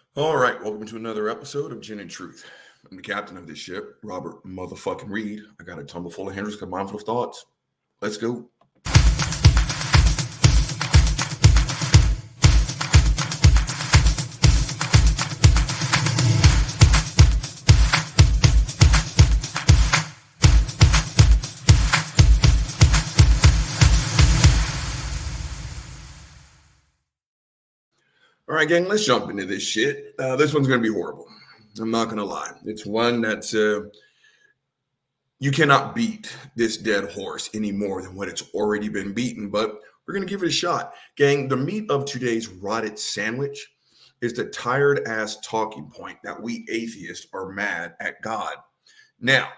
All right, welcome to another episode of Gin and Truth. I'm the captain of this ship, Robert motherfucking Reed. I got a tumble full of Hendrix and mindful of thoughts. Let's go. All right, gang, let's jump into this shit. This one's going to be horrible. I'm not going to lie. It's one that's you cannot beat this dead horse any more than what it's already been beaten, but we're going to give it a shot. Gang, the meat of today's rotted sandwich is the tired ass talking point that we atheists are mad at God. Now,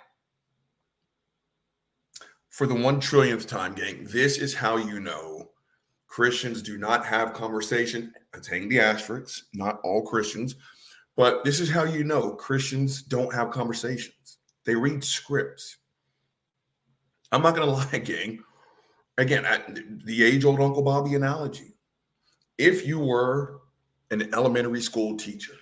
for the 1 trillionth time, gang, this is how you know Christians do not have conversation. Attaining the asterisks, not all Christians, but this is how you know Christians don't have conversations. They read scripts. I'm not going to lie, gang. Again, the age-old Uncle Bobby analogy. If you were an elementary school teacher,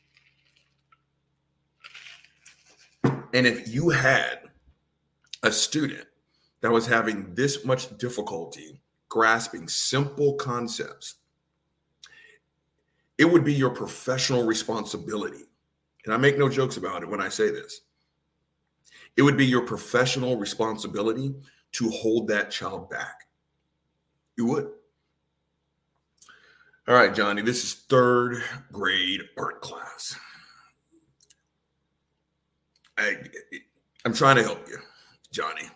and if you had a student that was having this much difficulty grasping simple concepts, it would be your professional responsibility. And I make no jokes about it when I say this. It would be your professional responsibility to hold that child back. You would. All right, Johnny, this is third grade art class. I'm trying to help you, Johnny.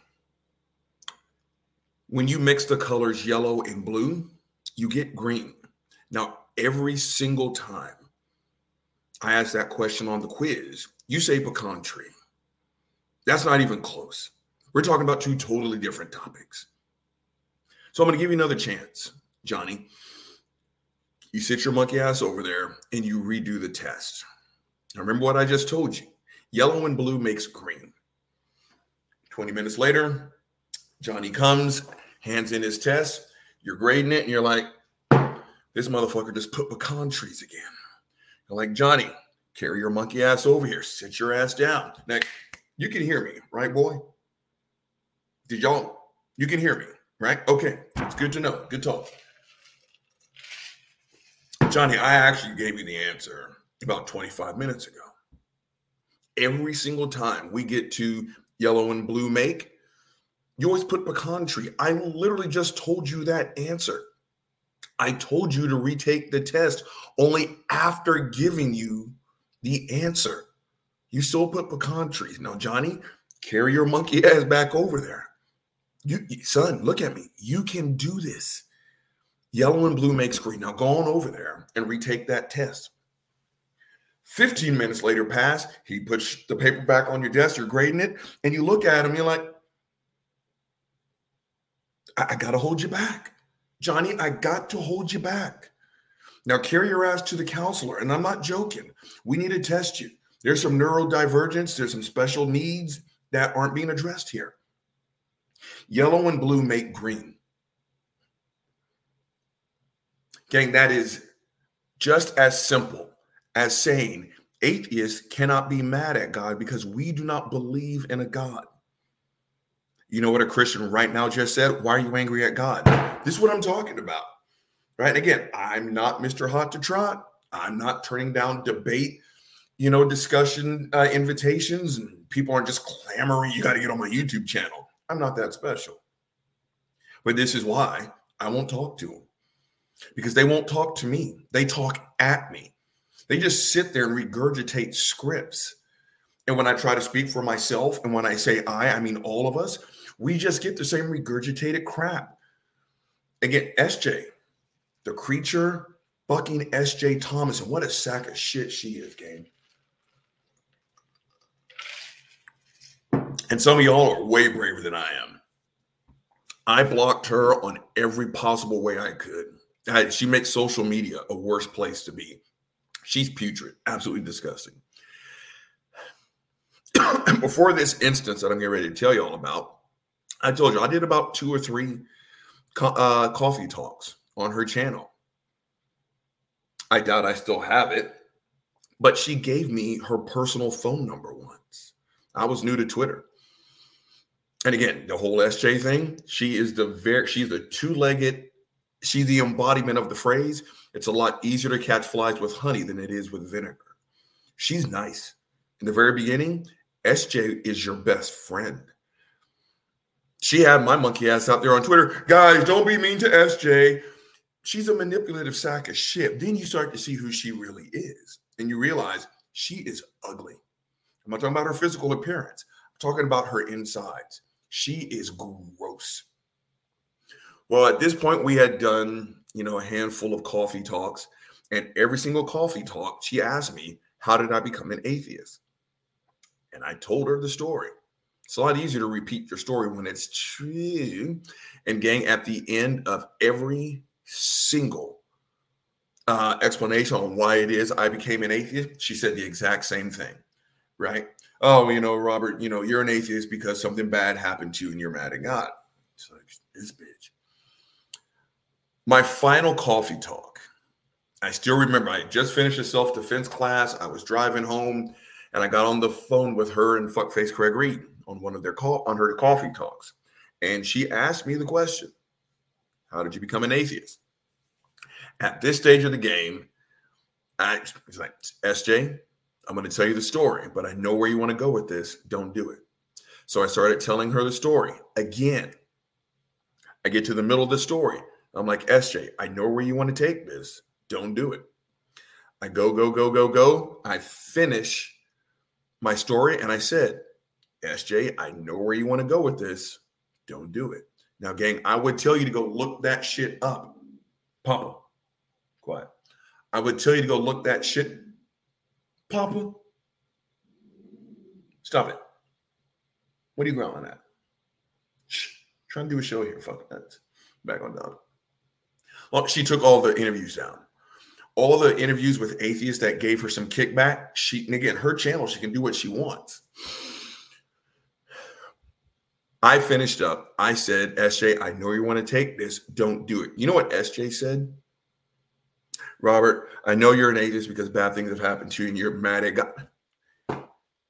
When you mix the colors yellow and blue, you get green. Now, every single time I ask that question on the quiz, you say pecan tree. That's not even close. We're talking about two totally different topics. So I'm going to give you another chance, Johnny. You sit your monkey ass over there and you redo the test. Now remember what I just told you. Yellow and blue makes green. 20 minutes later, Johnny comes, hands in his test. You're grading it and you're like, this motherfucker just put pecan trees again. You're like, Johnny, carry your monkey ass over here. Sit your ass down. Now, you can hear me, right, boy? You can hear me, right? Okay, it's good to know. Good talk. Johnny, I actually gave you the answer about 25 minutes ago. Every single time we get to yellow and blue make, you always put pecan tree. I literally just told you that answer. I told you to retake the test only after giving you the answer. You still put pecan trees. Now, Johnny, carry your monkey ass back over there. Son, look at me. You can do this. Yellow and blue makes green. Now go on over there and retake that test. 15 minutes later pass, he puts the paper back on your desk, you're grading it, and you look at him, you're like, I got to hold you back. Johnny, I got to hold you back. Now carry your ass to the counselor. And I'm not joking. We need to test you. There's some neurodivergence. There's some special needs that aren't being addressed here. Yellow and blue make green. Gang, that is just as simple as saying atheists cannot be mad at God because we do not believe in a God. You know what a Christian right now just said? Why are you angry at God? This is what I'm talking about, right? Again, I'm not Mr. Hot to Trot. I'm not turning down debate, discussion invitations, and people aren't just clamoring, you got to get on my YouTube channel. I'm not that special. But this is why I won't talk to them, because they won't talk to me. They talk at me. They just sit there and regurgitate scripts. And when I try to speak for myself, and when I say I mean all of us, we just get the same regurgitated crap. Again, SJ, the creature fucking SJ Thomas, and what a sack of shit she is, gang. And some of y'all are way braver than I am. I blocked her on every possible way I could. She makes social media a worse place to be. She's putrid, absolutely disgusting. Before this instance that I'm getting ready to tell you all about, I told you I did about 2 or 3 coffee talks on her channel. I doubt I still have it. But she gave me her personal phone number once. I was new to Twitter. And again, the whole SJ thing, she's the two-legged, she's the embodiment of the phrase. It's a lot easier to catch flies with honey than it is with vinegar. She's nice. In the very beginning, SJ is your best friend. She had my monkey ass out there on Twitter. Guys, don't be mean to SJ. She's a manipulative sack of shit. Then you start to see who she really is. And you realize she is ugly. I'm not talking about her physical appearance. I'm talking about her insides. She is gross. Well, at this point, we had done, a handful of coffee talks. And every single coffee talk, she asked me, how did I become an atheist? And I told her the story. It's a lot easier to repeat your story when it's true. And gang, at the end of every single explanation on why it is I became an atheist, she said the exact same thing, right? Oh, Robert, you're an atheist because something bad happened to you and you're mad at God. It's like, this bitch. My final coffee talk, I still remember, I just finished a self-defense class. I was driving home and I got on the phone with her and fuckface Craig Reed on on her coffee talks. And she asked me the question, how did you become an atheist? At this stage of the game, I was like, SJ, I'm going to tell you the story, but I know where you want to go with this. Don't do it. So I started telling her the story. Again, I get to the middle of the story. I'm like, SJ, I know where you want to take this. Don't do it. I go. I finish my story and I said, SJ, I know where you want to go with this. Don't do it. Now, gang, I would tell you to go look that shit up. Papa, quiet. I would tell you to go look that shit. Papa, stop it. What are you growling at? Shh. Trying to do a show here. Fuck that. Back on down. Well, she took all the interviews down. All the interviews with atheists that gave her some kickback. And again, her channel, she can do what she wants. I finished up. I said, SJ, I know you want to take this. Don't do it. You know what SJ said? Robert, I know you're an atheist because bad things have happened to you and you're mad at God.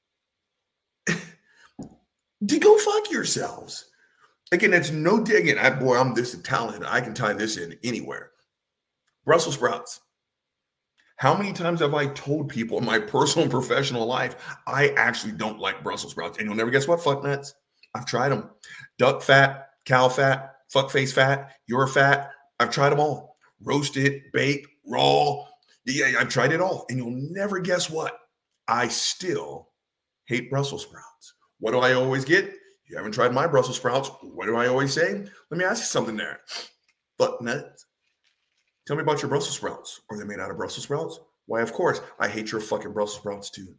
Go fuck yourselves. Again, that's no digging. I'm this talented. I can tie this in anywhere. Brussels sprouts. How many times have I told people in my personal and professional life, I actually don't like Brussels sprouts? And you'll never guess what, fuck nuts. I've tried them. Duck fat, cow fat, fuckface fat, your fat. I've tried them all. Roasted, baked, raw. Yeah, I've tried it all. And you'll never guess what. I still hate Brussels sprouts. What do I always get? You haven't tried my Brussels sprouts. What do I always say? Let me ask you something there. Fuck nuts. Tell me about your Brussels sprouts. Are they made out of Brussels sprouts? Why, of course. I hate your fucking Brussels sprouts too.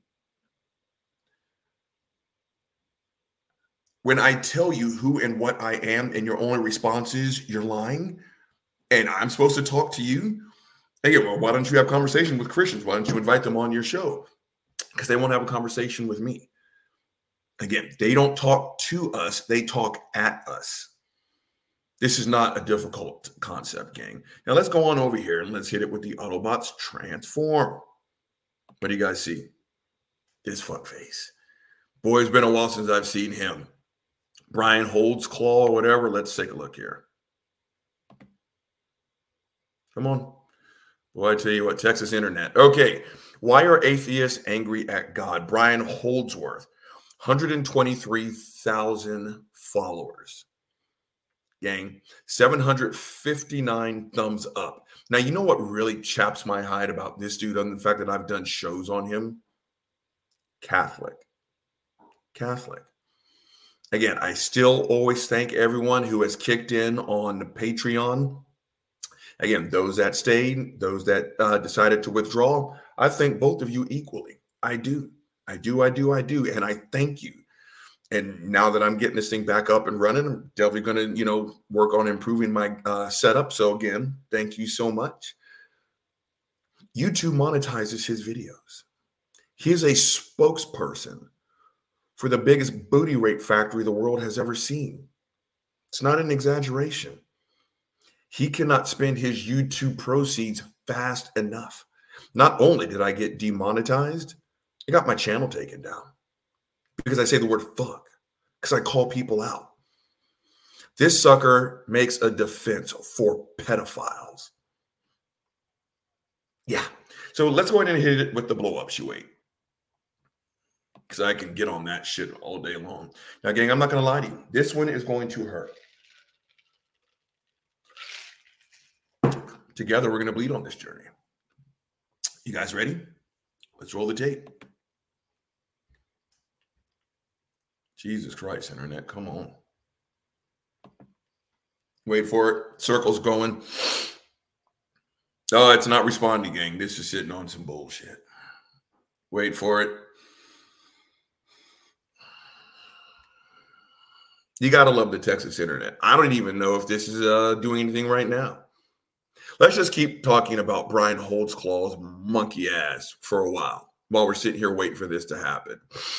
When I tell you who and what I am and your only response is you're lying and I'm supposed to talk to you, hey, well, why don't you have a conversation with Christians? Why don't you invite them on your show? Because they won't have a conversation with me. Again, they don't talk to us. They talk at us. This is not a difficult concept, gang. Now let's go on over here and let's hit it with the Autobots transform. What do you guys see? This fuckface. Boy, it's been a while since I've seen him. Brian Holdsclaw or whatever. Let's take a look here. Come on. Boy, I tell you what, Texas internet. Okay. Why are atheists angry at God? Brian Holdsworth, 123,000 followers. Gang, 759 thumbs up. Now, you know what really chaps my hide about this dude, other than the fact that I've done shows on him? Catholic. Again, I still always thank everyone who has kicked in on the Patreon. Again, those that stayed, those that decided to withdraw, I thank both of you equally. I do. And I thank you. And now that I'm getting this thing back up and running, I'm definitely going to, work on improving my setup. So again, thank you so much. YouTube monetizes his videos. He's a spokesperson for the biggest booty rape factory the world has ever seen. It's not an exaggeration. He cannot spend his YouTube proceeds fast enough. Not only did I get demonetized, I got my channel taken down because I say the word fuck, because I call people out. This sucker makes a defense for pedophiles. Yeah. So let's go ahead and hit it with the blow up she wait. Because I can get on that shit all day long. Now, gang, I'm not going to lie to you. This one is going to hurt. Together, we're going to bleed on this journey. You guys ready? Let's roll the tape. Jesus Christ, internet, come on. Wait for it. Circle's going. Oh, it's not responding, gang. This is sitting on some bullshit. Wait for it. You got to love the Texas internet. I don't even know if this is doing anything right now. Let's just keep talking about Brian Holtzclaw's monkey ass for a while we're sitting here waiting for this to happen.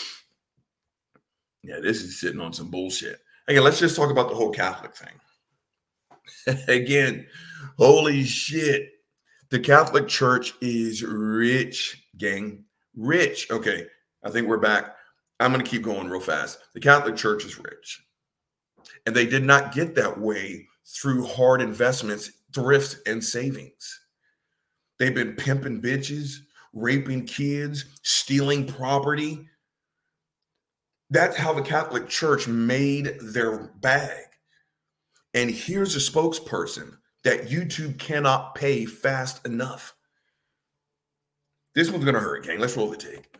Yeah, this is sitting on some bullshit. Again, let's just talk about the whole Catholic thing. Again, holy shit. The Catholic Church is rich, gang. Rich. Okay, I think we're back. I'm going to keep going real fast. The Catholic Church is rich. And they did not get that way through hard investments, thrifts, and savings. They've been pimping bitches, raping kids, stealing property. That's how the Catholic Church made their bag. And here's a spokesperson that YouTube cannot pay fast enough. This one's going to hurt, gang. Let's roll the tape.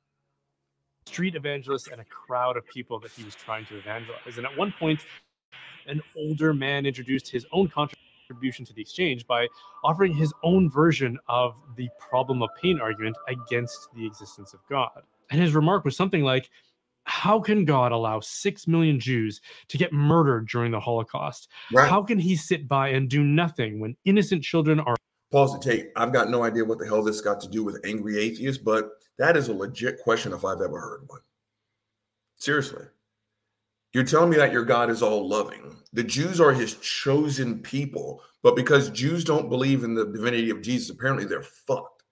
Street evangelist and a crowd of people that he was trying to evangelize. And at one point, an older man introduced his own contribution to the exchange by offering his own version of the problem of pain argument against the existence of God. And his remark was something like, how can God allow 6 million Jews to get murdered during the Holocaust? Right. How can he sit by and do nothing when innocent children are... Pause the tape. I've got no idea what the hell this got to do with angry atheists, but that is a legit question if I've ever heard one. Seriously. You're telling me that your God is all loving. The Jews are his chosen people, but because Jews don't believe in the divinity of Jesus, apparently they're fucked.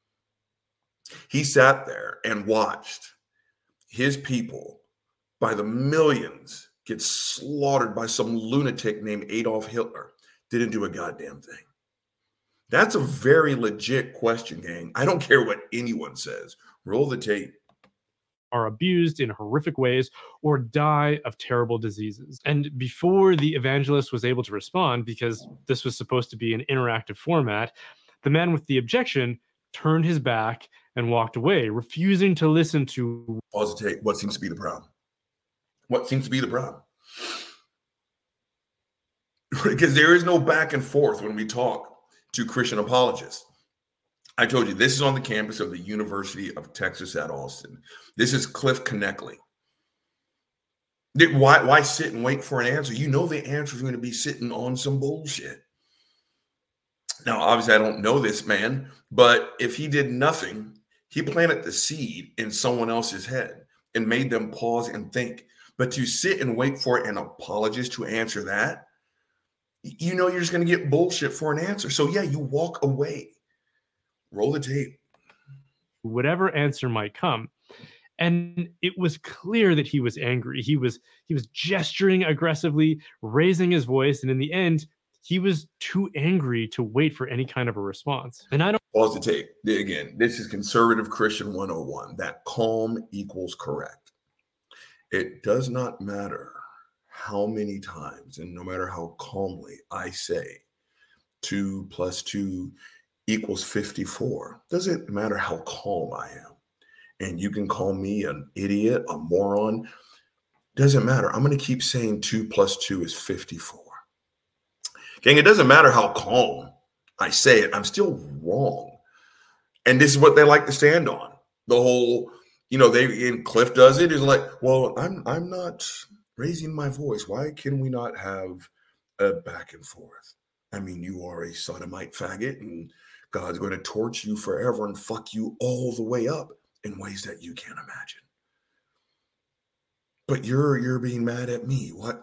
He sat there and watched his people by the millions get slaughtered by some lunatic named Adolf Hitler. Didn't do a goddamn thing. That's a very legit question, gang. I don't care what anyone says. Roll the tape. Are abused in horrific ways or die of terrible diseases. And before the evangelist was able to respond, because this was supposed to be an interactive format, the man with the objection turned his back and walked away, refusing to listen to... Pause the tape. What seems to be the problem? What seems to be the problem? Because there is no back and forth when we talk to Christian apologists. I told you, this is on the campus of the University of Texas at Austin. This is Cliff Knechtle. Why sit and wait for an answer? You know the answer is going to be sitting on some bullshit. Now, obviously, I don't know this man, but if he did nothing, he planted the seed in someone else's head and made them pause and think. But to sit and wait for an apologist to answer that, you know you're just going to get bullshit for an answer. So, yeah, you walk away. Roll the tape. Whatever answer might come. And it was clear that he was angry. He was gesturing aggressively, raising his voice, and in the end, he was too angry to wait for any kind of a response. And I don't... Pause the tape. Again, this is Conservative Christian 101. That calm equals correct. It does not matter how many times, and no matter how calmly I say 2 + 2 = 54. Doesn't matter how calm I am. And you can call me an idiot, a moron. Doesn't matter. I'm going to keep saying 2 + 2 = 54. Gang, it doesn't matter how calm I say it. I'm still wrong. And this is what they like to stand on. The whole, and Cliff does it, is like, well, I'm not raising my voice. Why can we not have a back and forth? I mean, you are a sodomite faggot, and God's going to torch you forever and fuck you all the way up in ways that you can't imagine. But you're being mad at me. What?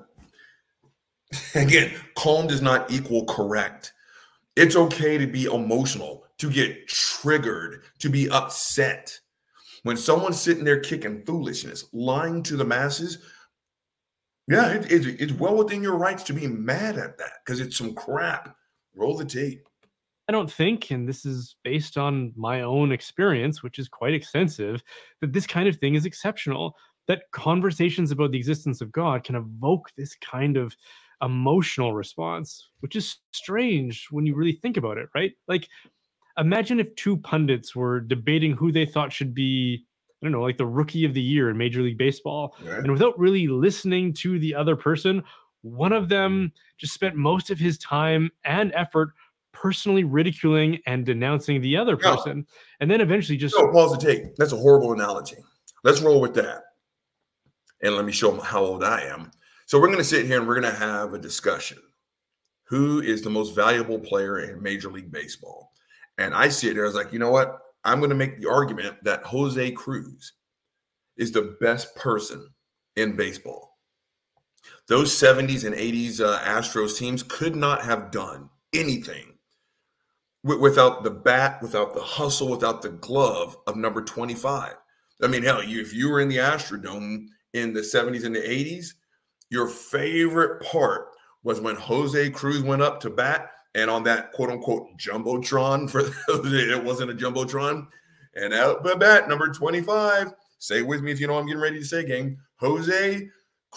Again, calm does not equal correct. It's okay to be emotional. to get triggered, to be upset. When someone's sitting there kicking foolishness, lying to the masses, yeah, it's well within your rights to be mad at that because it's some crap. Roll the tape. I don't think, and this is based on my own experience, which is quite extensive, that this kind of thing is exceptional. That conversations about the existence of God can evoke this kind of emotional response, which is strange when you really think about it, right? Like, imagine if two pundits were debating who they thought should be, I don't know, like the rookie of the year in Major League Baseball. Right? And without really listening to the other person, one of them just spent most of his time and effort personally ridiculing and denouncing the other No. person. And then eventually just No, pause the tape. That's a horrible analogy. Let's roll with that. And let me show them how old I am. So we're going to sit here and we're going to have a discussion. Who is the most valuable player in Major League Baseball? And I sit there, I was like, you know what? I'm going to make the argument that Jose Cruz is the best person in baseball. Those 70s and 80s Astros teams could not have done anything without the bat, without the hustle, without the glove of number 25. I mean, hell, if you were in the Astrodome in the 70s and the 80s, your favorite part was when Jose Cruz went up to bat and on that quote-unquote jumbotron, for those it wasn't a jumbotron, and out the bat, number 25, say it with me if you know what I'm getting ready to say, gang, Jose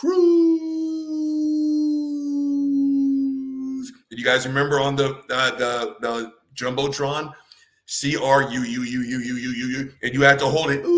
Cruz. Did you guys remember on the jumbotron, CRUUUUUU, and you had to hold it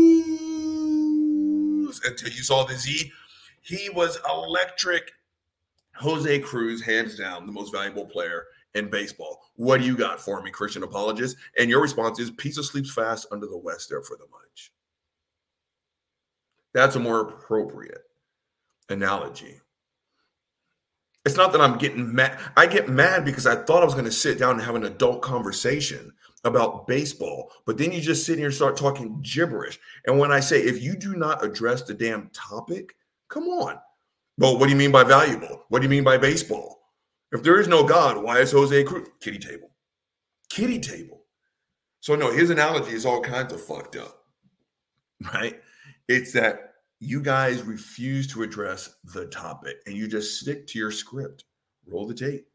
until you saw the Z? He was electric. Jose Cruz, hands down, the most valuable player in baseball. What do you got for me, Christian apologist? And your response is, Pizza sleeps fast under the West there for the munch. That's a more appropriate analogy. It's not that I'm getting mad. I get mad because I thought I was going to sit down and have an adult conversation about baseball, but then you just sit here and start talking gibberish. And when I say, if you do not address the damn topic, come on. Well, what do you mean by valuable? What do you mean by baseball? If there is no God, why is Jose Cruz? Kitty table. Kitty table. So no, his analogy is all kinds of fucked up, right? It's that you guys refuse to address the topic and you just stick to your script. Roll the tape.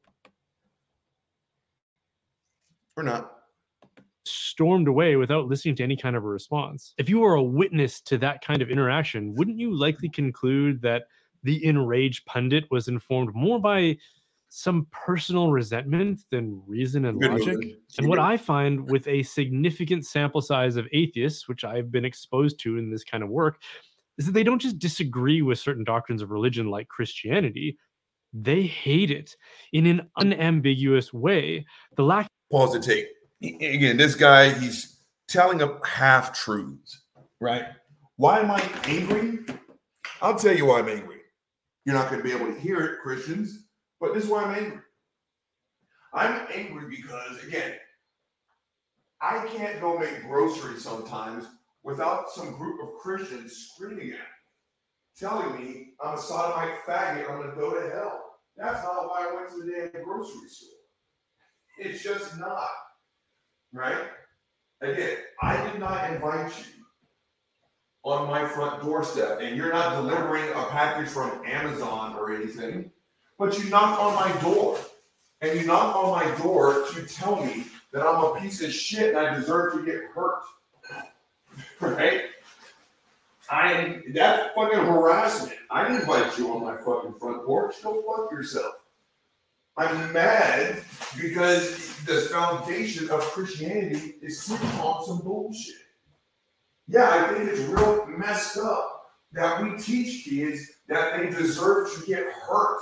Or not. Stormed away without listening to any kind of a response. If you were a witness to that kind of interaction, wouldn't you likely conclude that the enraged pundit was informed more by some personal resentment than reason and logic? And what I find with a significant sample size of atheists, which I've been exposed to in this kind of work, is that they don't just disagree with certain doctrines of religion like Christianity, they hate it in an unambiguous way. The lack. Pause the tape. Again, this guy, he's telling a half truths, right? Why am I angry? I'll tell you why I'm angry. You're not going to be able to hear it, Christians, but this is why I'm angry. I'm angry because, again, I can't go make groceries sometimes without some group of Christians screaming at me, telling me I'm a sodomite faggot, I'm going to go to hell. That's not why I went to the damn grocery store. It's just not, right? Again, I did not invite you on my front doorstep, and you're not delivering a package from Amazon or anything, but you knock on my door, and you knock on my door to tell me that I'm a piece of shit and I deserve to get hurt, right? That's fucking harassment. I didn't invite you on my fucking front porch. Go fuck yourself. I'm mad because the foundation of Christianity is sitting on some bullshit. Yeah, I think it's real messed up that we teach kids that they deserve to get hurt.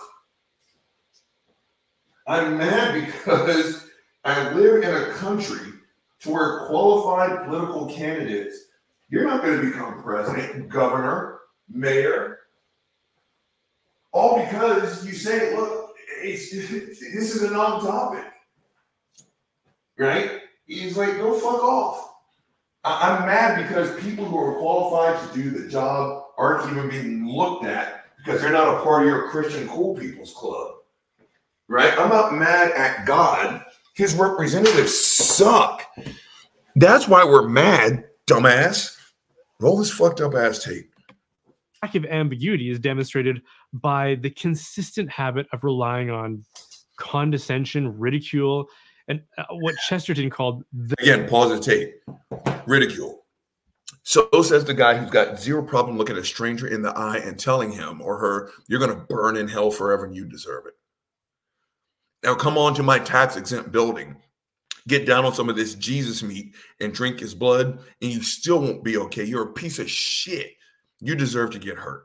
I'm mad because I live in a country to where qualified political candidates, you're not going to become president, governor, mayor, all because you say, look, this is a non-topic, right? He's like, go fuck off. I'm mad because people who are qualified to do the job aren't even being looked at because they're not a part of your Christian cool people's club, right? I'm not mad at God His representatives suck. That's why we're mad, dumbass. Roll this fucked up ass tape. Lack of ambiguity is demonstrated by the consistent habit of relying on condescension, ridicule, and what Chesterton called again, pause the tape. Ridicule. So says the guy who's got zero problem looking a stranger in the eye and telling him or her, you're going to burn in hell forever and you deserve it. Now come on to my tax exempt building, get down on some of this Jesus meat and drink his blood, and you still won't be okay. You're a piece of shit. You deserve to get hurt.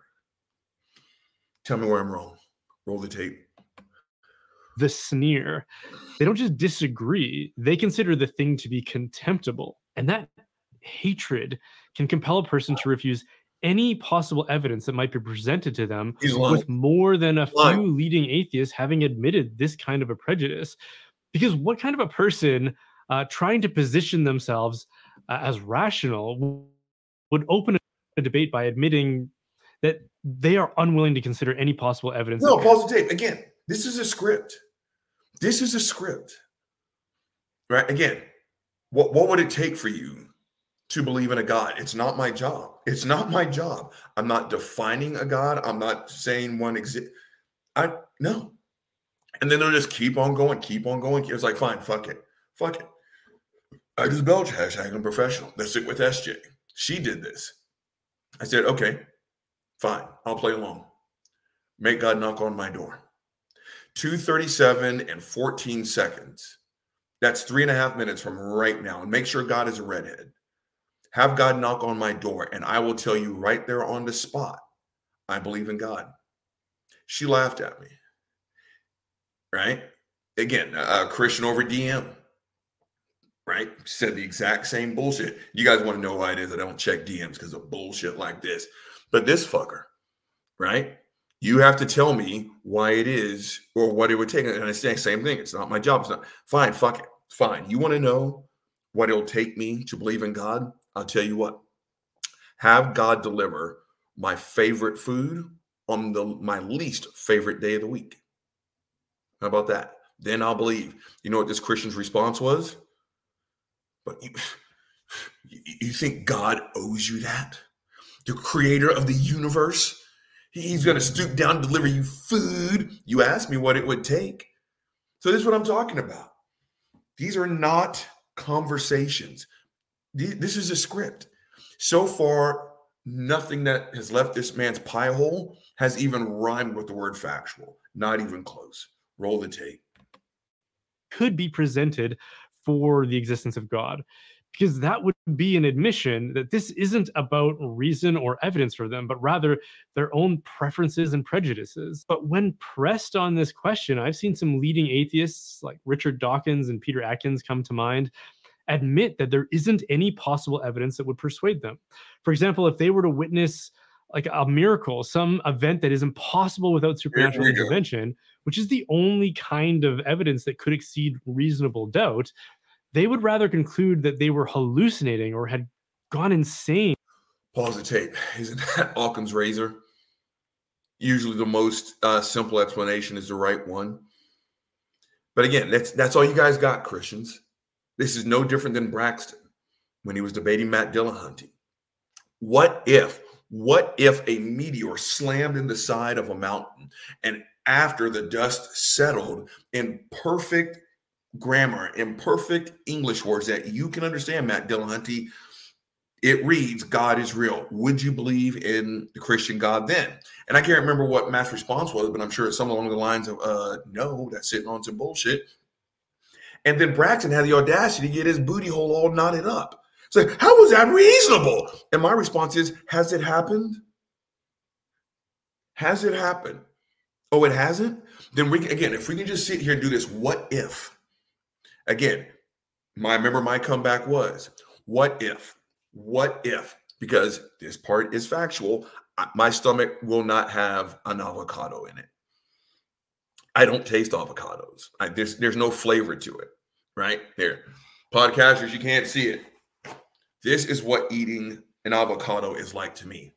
Tell me where I'm wrong. Roll the tape. The sneer. They don't just disagree, they consider the thing to be contemptible. And that hatred can compel a person to refuse any possible evidence that might be presented to them, with more than a few leading atheists having admitted this kind of a prejudice. Because what kind of a person trying to position themselves as rational would open a debate by admitting that they are unwilling to consider any possible evidence? No, pause the tape. Again, this is a script. This is a script. Right? Again, what would it take for you to believe in a God? It's not my job. It's not my job. I'm not defining a God. I'm not saying one exists. No. And then they'll just keep on going. It's like, fine, fuck it. I just belch, hashtag unprofessional. Let's stick with SJ. She did this. I said, okay, fine. I'll play along. Make God knock on my door. 2:37 and 14 seconds. That's 3.5 minutes from right now. And make sure God is a redhead. Have God knock on my door, and I will tell you right there on the spot, I believe in God. She laughed at me. Right? Again, a Christian over DM. Right? Said the exact same bullshit. You guys want to know why it is I don't check DMs because of bullshit like this. But this fucker, right? You have to tell me why it is or what it would take. And I say same thing. It's not my job. It's not. Fine, fuck it. Fine. You want to know what it'll take me to believe in God? I'll tell you what. Have God deliver my favorite food on my least favorite day of the week. How about that? Then I'll believe. You know what this Christian's response was? But you think God owes you that? The creator of the universe? He's going to stoop down and deliver you food. You asked me what it would take. So this is what I'm talking about. These are not conversations. This is a script. So far, nothing that has left this man's pie hole has even rhymed with the word factual. Not even close. Roll the tape. Could be presented for the existence of God, because that would be an admission that this isn't about reason or evidence for them, but rather their own preferences and prejudices. But when pressed on this question, I've seen some leading atheists like Richard Dawkins and Peter Atkins come to mind, admit that there isn't any possible evidence that would persuade them. For example, if they were to witness like a miracle, some event that is impossible without supernatural intervention, which is the only kind of evidence that could exceed reasonable doubt, they would rather conclude that they were hallucinating or had gone insane. Pause the tape. Isn't that Occam's razor? Usually the most simple explanation is the right one. But again, that's all you guys got, Christians. This is no different than Braxton when he was debating Matt Dillahunty. What if a meteor slammed in the side of a mountain, and after the dust settled, in perfect grammar, in perfect English words that you can understand, Matt Dillahunty, it reads, God is real. Would you believe in the Christian God then? And I can't remember what Matt's response was, but I'm sure it's something along the lines of, no, that's sitting on some bullshit. And then Braxton had the audacity to get his booty hole all knotted up. So how was that reasonable? And my response is, has it happened? Has it happened? Oh, it hasn't? Then if we can just sit here and do this, what if? Again, remember my comeback was, what if? What if? Because this part is factual. My stomach will not have an avocado in it. I don't taste avocados. There's no flavor to it, right? Here, podcasters, you can't see it. This is what eating an avocado is like to me.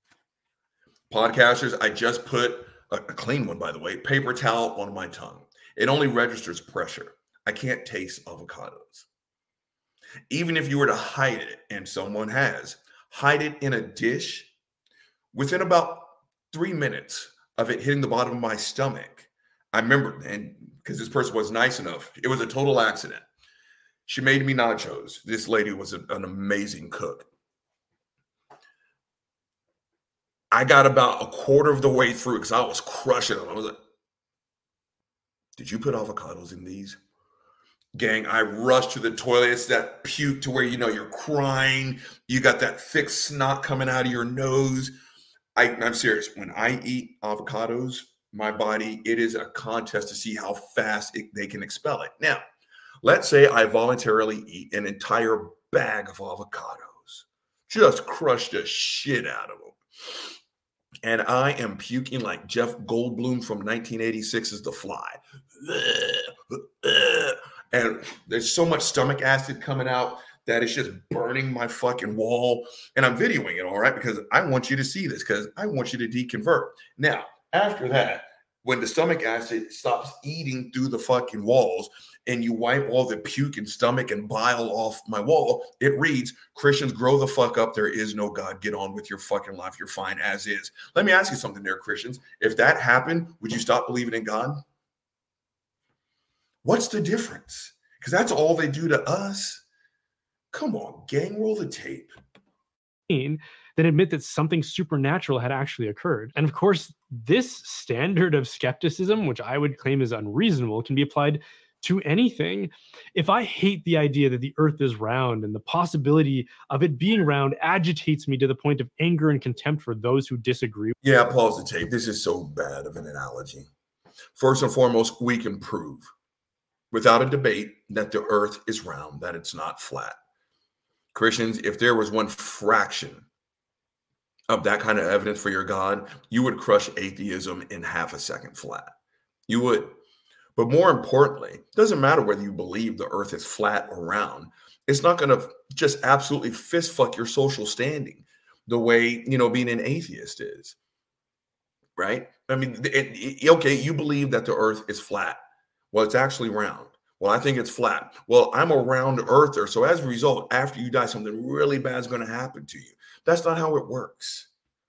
Podcasters, I just put a clean one, by the way, paper towel on my tongue. It only registers pressure. I can't taste avocados. Even if you were to hide it, and someone has, hide it in a dish, within about 3 minutes of it hitting the bottom of my stomach, I remember, and because this person was nice enough, it was a total accident. She made me nachos. This lady was an amazing cook. I got about a quarter of the way through because I was crushing them. I was like, did you put avocados in these? Gang, I rushed to the toilet. It's that puke to where, you're crying. You got that thick snot coming out of your nose. I'm serious. When I eat avocados, my body, it is a contest to see how fast they can expel it. Now, let's say I voluntarily eat an entire bag of avocados, just crush the shit out of them. And I am puking like Jeff Goldblum from 1986's The Fly. And there's so much stomach acid coming out that it's just burning my fucking wall. And I'm videoing it, all right, because I want you to see this, because I want you to deconvert. Now, after that, when the stomach acid stops eating through the fucking walls and you wipe all the puke and stomach and bile off my wall, it reads, Christians, grow the fuck up. There is no God. Get on with your fucking life. You're fine as is. Let me ask you something there, Christians. If that happened, would you stop believing in God? What's the difference? Because that's all they do to us. Come on, gang, roll the tape. Then admit that something supernatural had actually occurred. And of course, this standard of skepticism, which I would claim is unreasonable, can be applied to anything. If I hate the idea that the earth is round and the possibility of it being round agitates me to the point of anger and contempt for those who disagree. Yeah, pause the tape. This is so bad of an analogy. First and foremost, we can prove without a debate that the earth is round, that it's not flat. Christians, if there was one fraction of that kind of evidence for your God, you would crush atheism in half a second flat. You would. But more importantly, it doesn't matter whether you believe the earth is flat or round. It's not going to just absolutely fist fuck your social standing the way, being an atheist is. Right? I mean, okay, you believe that the earth is flat. Well, it's actually round. Well, I think it's flat. Well, I'm a round earther. So as a result, after you die, something really bad is going to happen to you. That's not how it works.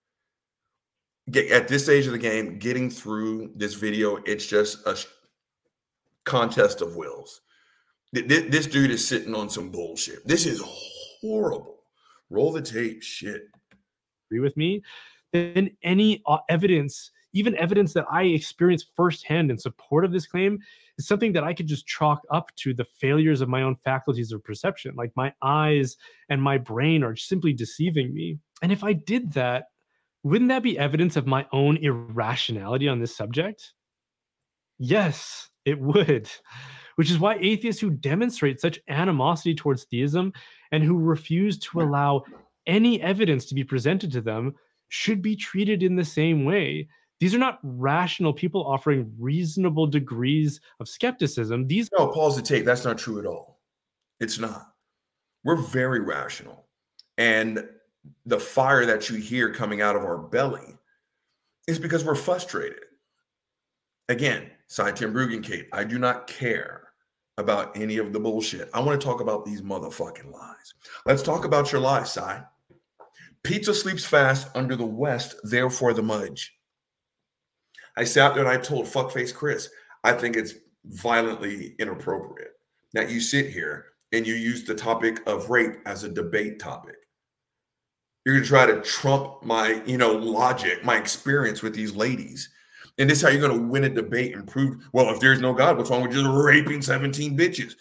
At this stage of the game, getting through this video, it's just a contest of wills. This dude is sitting on some bullshit. This is horrible. Roll the tape. Shit. Agree with me? Then any evidence, even evidence that I experienced firsthand in support of this claim, is something that I could just chalk up to the failures of my own faculties of perception. Like my eyes and my brain are simply deceiving me. And if I did that, wouldn't that be evidence of my own irrationality on this subject? Yes, it would. Which is why atheists who demonstrate such animosity towards theism and who refuse to allow any evidence to be presented to them should be treated in the same way. These are not rational people offering reasonable degrees of skepticism. No, pause the tape. That's not true at all. It's not. We're very rational. And the fire that you hear coming out of our belly is because we're frustrated. Again, Cy Tim Bruggencate, I do not care about any of the bullshit. I want to talk about these motherfucking lies. Let's talk about your lies, Cy. Pizza sleeps fast under the West, therefore the Mudge. I sat there and I told fuckface Chris, I think it's violently inappropriate that you sit here and you use the topic of rape as a debate topic. You're going to try to trump my, logic, my experience with these ladies. And this is how you're going to win a debate and prove, well, if there's no God, what's wrong with just raping 17 bitches?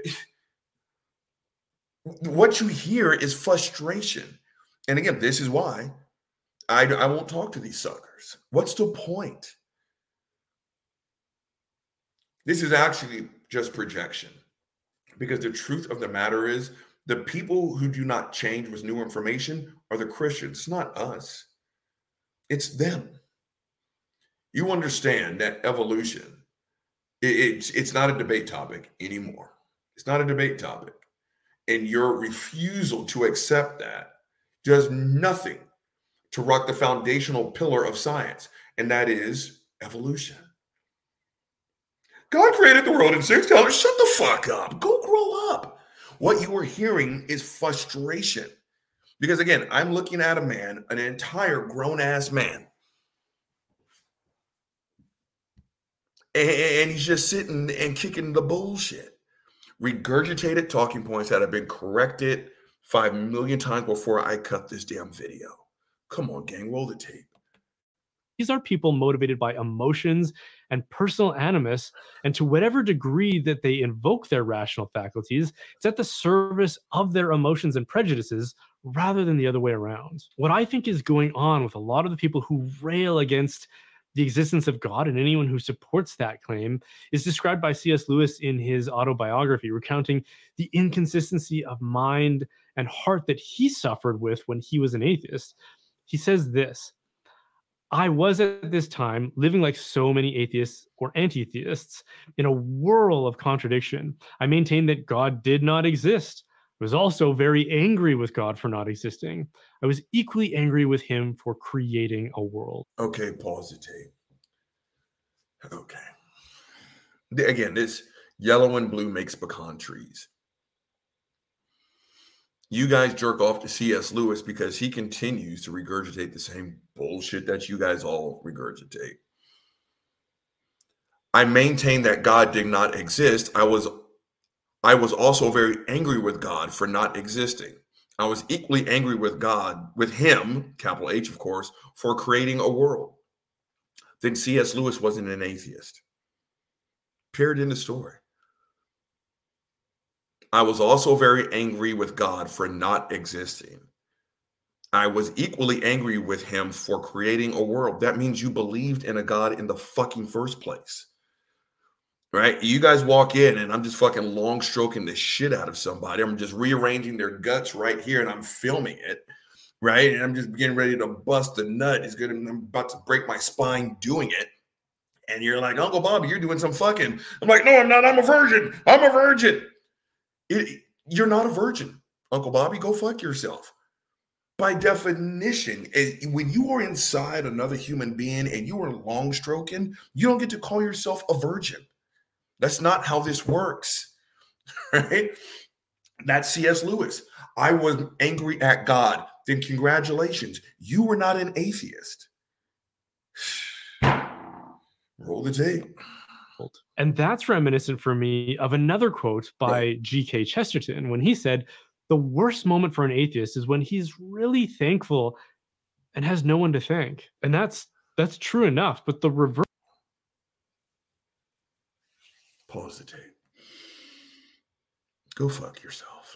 What you hear is frustration. And again, this is why I won't talk to these suckers. What's the point? This is actually just projection. Because the truth of the matter is, the people who do not change with new information are the Christians. It's not us. It's them. You understand that evolution, it's not a debate topic anymore. It's not a debate topic. And your refusal to accept that does nothing to rock the foundational pillar of science, and that is evolution. God created the world in 6 hours. Shut the fuck up. Go grow up. What you are hearing is frustration. Because again, I'm looking at a man, an entire grown-ass man, and he's just sitting and kicking the bullshit. Regurgitated talking points that have been corrected 5 million times before I cut this damn video. Come on, gang, roll the tape. These are people motivated by emotions and personal animus, and to whatever degree that they invoke their rational faculties, it's at the service of their emotions and prejudices rather than the other way around. What I think is going on with a lot of the people who rail against the existence of God and anyone who supports that claim is described by C.S. Lewis in his autobiography, recounting the inconsistency of mind and heart that he suffered with when he was an atheist. He says this: I was at this time living like so many atheists or anti-theists in a whirl of contradiction. I maintained that God did not exist. I was also very angry with God for not existing. I was equally angry with him for creating a world. Okay, pause the tape. Okay. Again, this yellow and blue makes pecan trees. You guys jerk off to C.S. Lewis because he continues to regurgitate the same bullshit that you guys all regurgitate. I maintain that God did not exist. I was also very angry with God for not existing. I was equally angry with God, with him, capital H, of course, for creating a world. Then C.S. Lewis wasn't an atheist. Period in the story. I was also very angry with God for not existing. I was equally angry with him for creating a world. That means you believed in a God in the fucking first place. Right? You guys walk in and I'm just fucking long stroking the shit out of somebody. I'm just rearranging their guts right here and I'm filming it. Right? And I'm just getting ready to bust a nut. I'm about to break my spine doing it. And you're like, Uncle Bobby, you're doing some fucking. I'm like, no, I'm not. I'm a virgin. I'm a virgin. You're not a virgin. Uncle Bobby, go fuck yourself. By definition, when you are inside another human being and you are long stroking, you don't get to call yourself a virgin. That's not how this works, right? That's C.S. Lewis. I was angry at God. Then congratulations, you were not an atheist. Roll the tape. And that's reminiscent for me of another quote by G.K. Chesterton when he said, the worst moment for an atheist is when he's really thankful and has no one to thank. And that's true enough, but the reverse. Pause the tape. Go fuck yourself.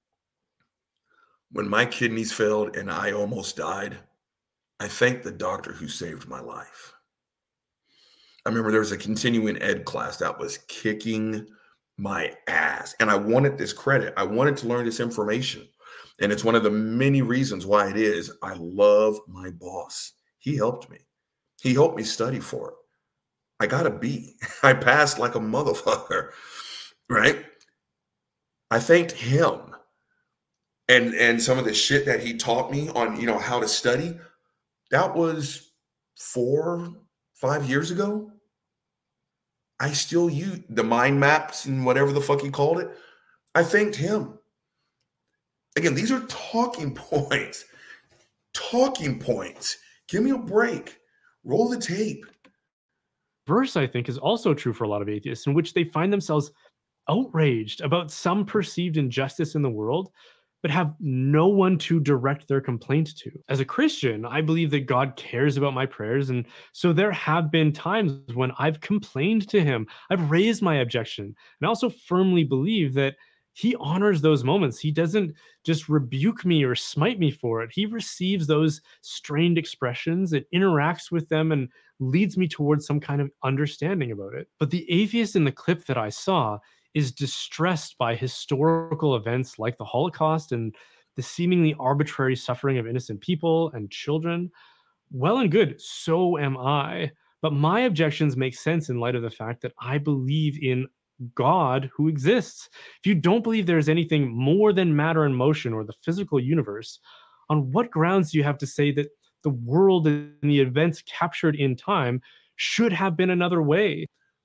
When my kidneys failed and I almost died, I thanked the doctor who saved my life. I remember there was a continuing ed class that was kicking my ass. And I wanted this credit. I wanted to learn this information. And it's one of the many reasons why it is I love my boss. He helped me. He helped me study for it. I got a B. I passed like a motherfucker, right? I thanked him. And some of the shit that he taught me on, how to study, that was 4-5 years ago. I still use the mind maps and whatever the fuck he called it. I thanked him. Again, these are talking points. Talking points. Give me a break. Roll the tape. Verse, I think, is also true for a lot of atheists, in which they find themselves outraged about some perceived injustice in the world, but have no one to direct their complaint to. As a Christian, I believe that God cares about my prayers, and so there have been times when I've complained to him. I've raised my objection, and I also firmly believe that he honors those moments. He doesn't just rebuke me or smite me for it. He receives those strained expressions and interacts with them and leads me towards some kind of understanding about it. But the atheist in the clip that I saw is distressed by historical events like the Holocaust and the seemingly arbitrary suffering of innocent people and children. Well and good, so am I. But my objections make sense in light of the fact that I believe in God who exists. If you don't believe there's anything more than matter and motion or the physical universe, on what grounds do you have to say that the world and the events captured in time should have been another way?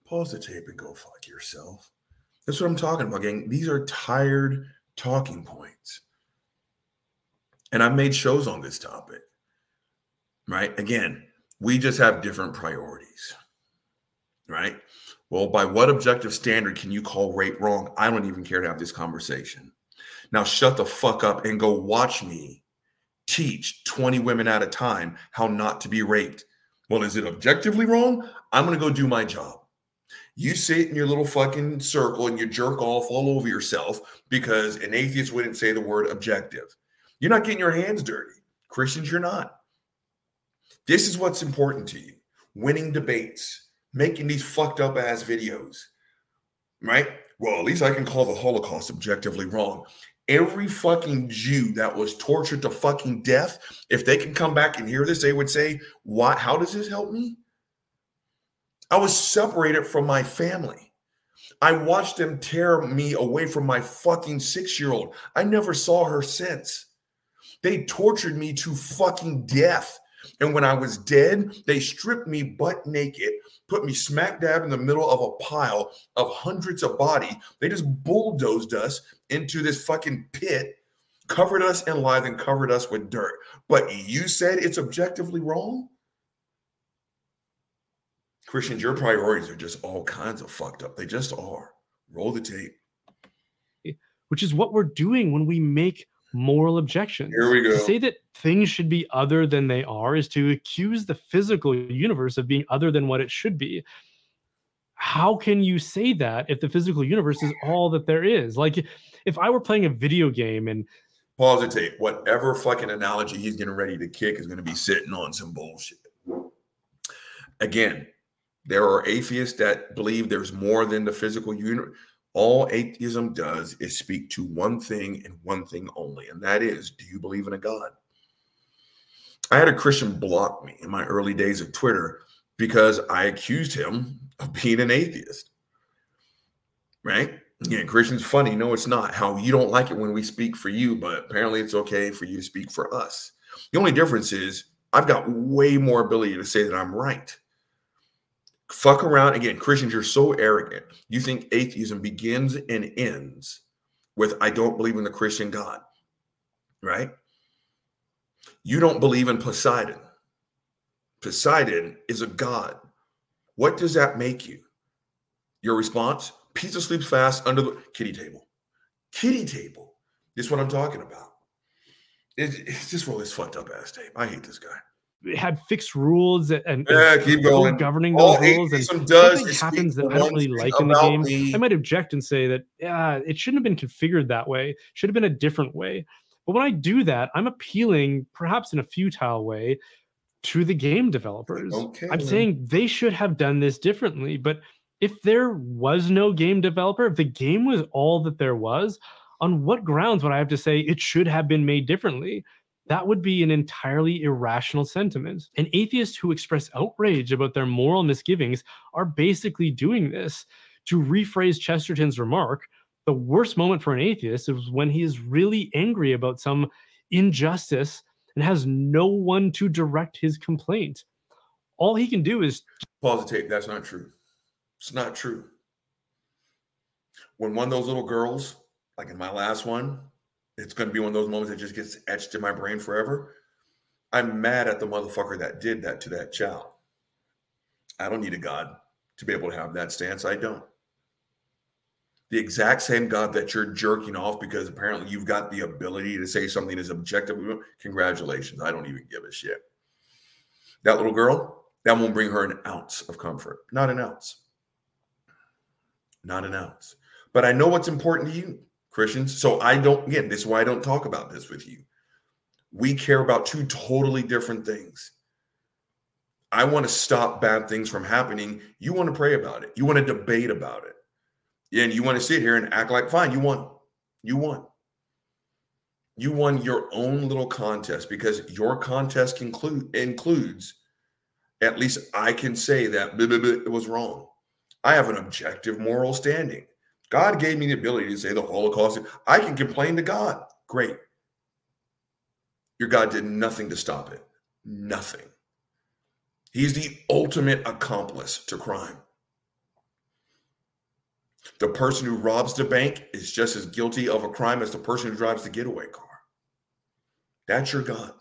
Pause the tape and go fuck yourself. That's what I'm talking about, gang. These are tired talking points. And I've made shows on this topic, right? Again, we just have different priorities, right? Well, by what objective standard can you call rape wrong? I don't even care to have this conversation. Now shut the fuck up and go watch me teach 20 women at a time how not to be raped. Well, is it objectively wrong? I'm going to go do my job. You sit in your little fucking circle and you jerk off all over yourself because an atheist wouldn't say the word objective. You're not getting your hands dirty. Christians, you're not. This is what's important to you. Winning debates, making these fucked up ass videos, right? Well, at least I can call the Holocaust objectively wrong. Every fucking Jew that was tortured to fucking death, if they can come back and hear this, they would say, "What? How does this help me?" I was separated from my family. I watched them tear me away from my fucking 6-year-old. I never saw her since. They tortured me to fucking death. And when I was dead, they stripped me butt naked, put me smack dab in the middle of a pile of hundreds of bodies. They just bulldozed us into this fucking pit, covered us in lies and covered us with dirt. But you said it's objectively wrong? Christians, your priorities are just all kinds of fucked up. They just are. Roll the tape. Which is what we're doing when we make moral objections. Here we go. To say that things should be other than they are is to accuse the physical universe of being other than what it should be. How can you say that if the physical universe is all that there is? Like, if I were playing a video game and pause the tape, whatever fucking analogy he's getting ready to kick is going to be sitting on some bullshit. Again, there are atheists that believe there's more than the physical universe. All atheism does is speak to one thing and one thing only, and that is, do you believe in a God? I had a Christian block me in my early days of Twitter because I accused him of being an atheist, right? Yeah, Christian's funny. No, it's not. How you don't like it when we speak for you, but apparently it's okay for you to speak for us. The only difference is I've got way more ability to say that I'm right. Fuck around. Again, Christians, you're so arrogant. You think atheism begins and ends with, I don't believe in the Christian God, right? You don't believe in Poseidon. Poseidon is a god. What does that make you? Your response? Pizza sleeps fast under the kitty table. Kitty table. This is what I'm talking about. It's just one of this fucked up ass tape. I hate this guy. It had fixed rules and keep going. Governing those all rules, and something happens that I don't really like in the game. I might object and say that, it shouldn't have been configured that way. Should have been a different way. But when I do that, I'm appealing, perhaps in a futile way, to the game developers. Okay, I'm saying they should have done this differently. But if there was no game developer, if the game was all that there was, on what grounds would I have to say it should have been made differently? That would be an entirely irrational sentiment. And atheists who express outrage about their moral misgivings are basically doing this. To rephrase Chesterton's remark, the worst moment for an atheist is when he is really angry about some injustice and has no one to direct his complaint. All he can do is pause the tape. That's not true. It's not true. When one of those little girls, like in my last one, it's going to be one of those moments that just gets etched in my brain forever. I'm mad at the motherfucker that did that to that child. I don't need a God to be able to have that stance. I don't. The exact same God that you're jerking off because apparently you've got the ability to say something is objective. Congratulations. I don't even give a shit. That little girl, that won't bring her an ounce of comfort. Not an ounce. Not an ounce. But I know what's important to you, Christians. So this is why I don't talk about this with you. We care about two totally different things. I want to stop bad things from happening. You want to pray about it. You want to debate about it. And you want to sit here and act like, fine, you won. You won. You won your own little contest because your contest includes, at least I can say that it was wrong. I have an objective moral standing. God gave me the ability to say the Holocaust. I can complain to God. Great. Your God did nothing to stop it. Nothing. He's the ultimate accomplice to crime. The person who robs the bank is just as guilty of a crime as the person who drives the getaway car. That's your God.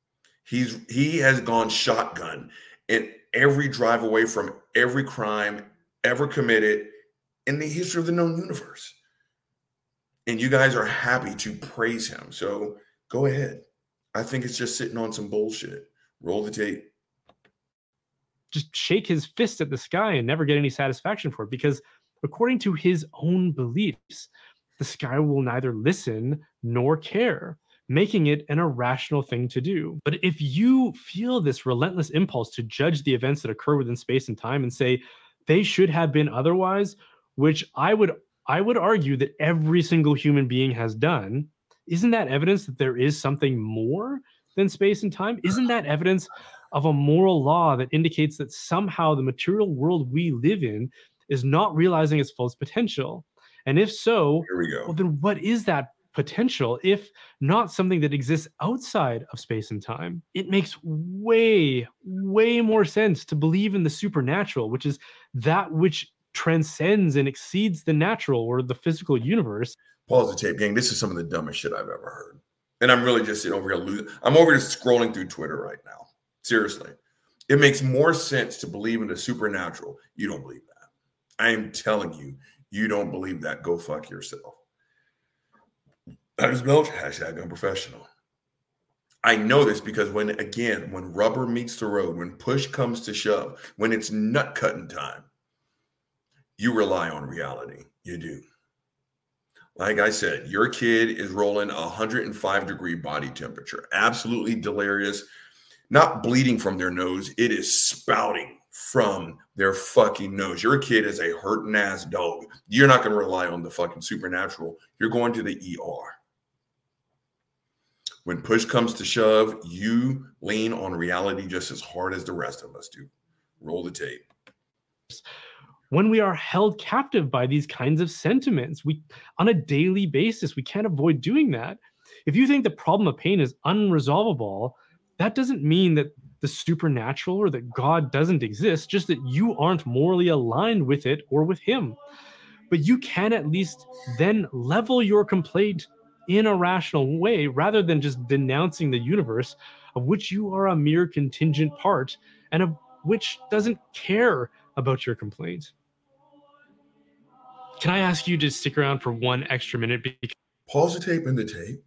He has gone shotgun in every drive away from every crime ever committed in the history of the known universe. And you guys are happy to praise him. So go ahead. I think it's just sitting on some bullshit. Roll the tape. Just shake his fist at the sky and never get any satisfaction for it, because according to his own beliefs, the sky will neither listen nor care, making it an irrational thing to do. But if you feel this relentless impulse to judge the events that occur within space and time and say they should have been otherwise, which I would argue that every single human being has done, isn't that evidence that there is something more than space and time? Isn't that evidence of a moral law that indicates that somehow the material world we live in is not realizing its fullest potential? And if so, Here we go. well, then what is that potential if not something that exists outside of space and time? It makes way more sense to believe in the supernatural, which is that which transcends and exceeds the natural or the physical universe. Pause the tape, gang. This is some of the dumbest shit I've ever heard. And I'm really just sitting over here. I'm over here scrolling through Twitter right now. Seriously. It makes more sense to believe in the supernatural. You don't believe that. I am telling you, you don't believe that. Go fuck yourself. That is Belch, hashtag unprofessional. I know this because when rubber meets the road, when push comes to shove, when it's nut cutting time, you rely on reality. You do. Like I said, your kid is rolling 105-degree body temperature, absolutely delirious, not bleeding from their nose. It is spouting from their fucking nose. Your kid is a hurting ass dog. You're not going to rely on the fucking supernatural. You're going to the ER. When push comes to shove, you lean on reality just as hard as the rest of us do. Roll the tape. When we are held captive by these kinds of sentiments, we, on a daily basis, we can't avoid doing that. If you think the problem of pain is unresolvable, that doesn't mean that the supernatural or that God doesn't exist, just that you aren't morally aligned with it or with him. But you can at least then level your complaint in a rational way rather than just denouncing the universe of which you are a mere contingent part and of which doesn't care about your complaint. Can I ask you to stick around for one extra minute? Pause the tape in the tape.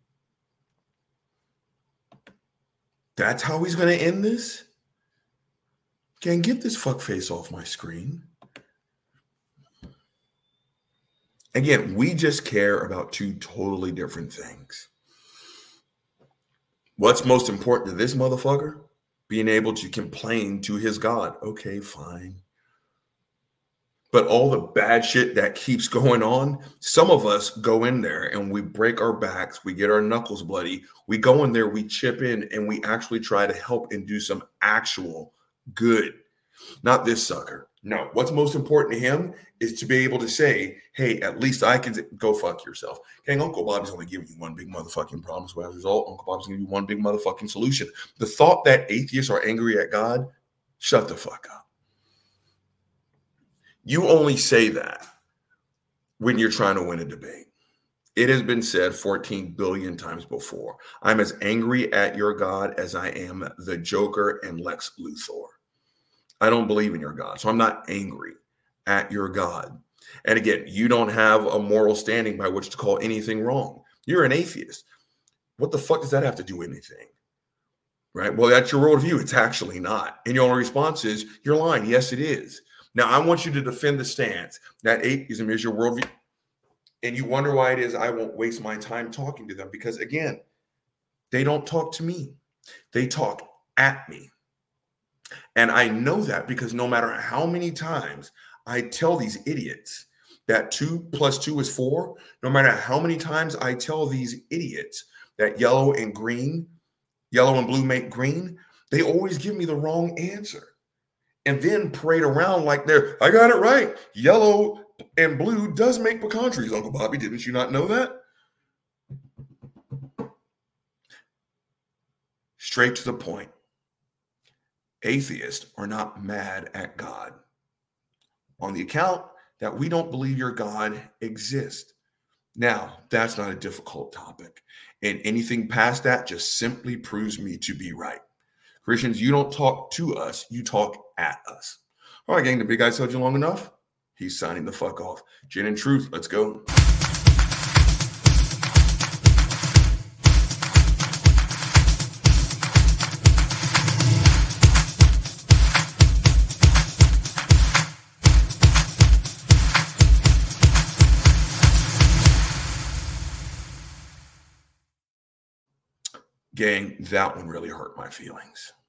That's how he's going to end this? Can't get this fuckface off my screen. Again, we just care about two totally different things. What's most important to this motherfucker? Being able to complain to his God. Okay, fine. But all the bad shit that keeps going on, some of us go in there and we break our backs, we get our knuckles bloody, we go in there, we chip in, and we actually try to help and do some actual good. Not this sucker. No, what's most important to him is to be able to say, hey, at least I can go fuck yourself. Okay, Uncle Bobby's only giving you one big motherfucking problem. So as a result, Uncle Bobby's giving you one big motherfucking solution. The thought that atheists are angry at God, shut the fuck up. You only say that when you're trying to win a debate. It has been said 14 billion times before. I'm as angry at your God as I am the Joker and Lex Luthor. I don't believe in your God, so I'm not angry at your God. And again, you don't have a moral standing by which to call anything wrong. You're an atheist. What the fuck does that have to do with anything? Right? Well, that's your worldview. It's actually not. And your only response is, you're lying. Yes, it is. Now, I want you to defend the stance that atheism is your worldview. And you wonder why it is I won't waste my time talking to them. Because again, they don't talk to me. They talk at me. And I know that because no matter how many times I tell these idiots that 2 + 2 is 4, no matter how many times I tell these idiots that yellow and blue make green, they always give me the wrong answer. And then parade around like I got it right. Yellow and blue does make pecan trees, Uncle Bobby. Didn't you not know that? Straight to the point. Atheists are not mad at God on the account that we don't believe your God exists. Now, that's not a difficult topic. And anything past that just simply proves me to be right. Christians, you don't talk to us, you talk at us. All right, gang, the big guy told you long enough. He's signing the fuck off. Gin and Truth, let's go. Gang, that one really hurt my feelings.